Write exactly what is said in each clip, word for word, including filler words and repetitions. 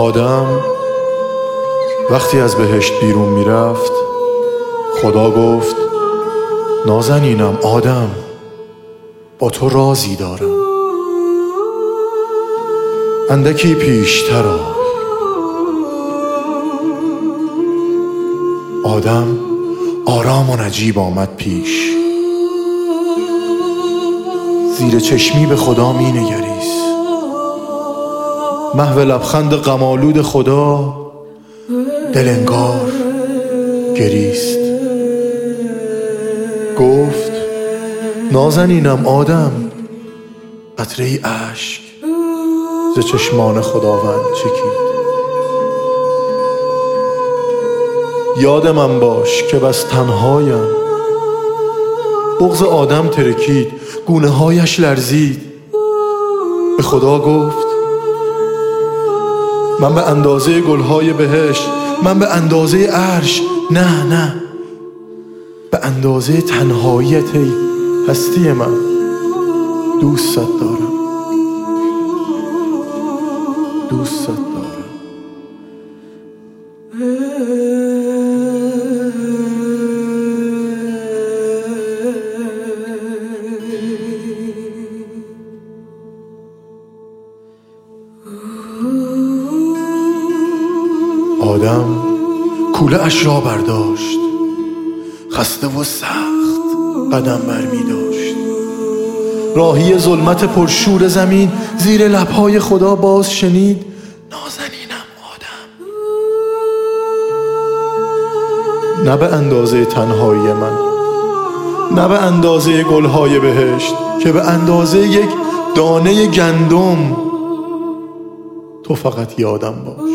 آدم وقتی از بهشت بیرون میرفت، خدا گفت نازنینم آدم، با تو رازی دارم. اندکی پیشتر آی. آدم آرام و نجیب آمد پیش، زیر چشمی به خدا می نگریست. محو لبخند غم‌آلود خدا دل انگار گریست. گفت نازنینم آدم، قطره‌ای اشک ز چشمان خداوند چکید. یاد من باش که بس تنهایم. بغض آدم ترکید، گونه هایش لرزید. به خدا گفت من به اندازه گلهای بهشت، من به اندازه عرش، نه نه، به اندازه تنهاییت ای هستی من دوست دارم، دوست دارم. آدم کوله اش را برداشت، خسته و سخت قدم برمی داشت. راهی ظلمت پرشور زمین زیر لبهای خدا باز شنید نازنینم آدم. نه به اندازه تنهایی من، نه به اندازه گلهای بهشت، که به اندازه یک دانه گندم تو فقط یادم باش.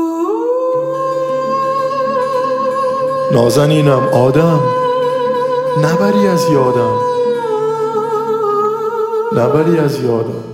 نازنینم آدم، نبری از یادم، نبری از یادم.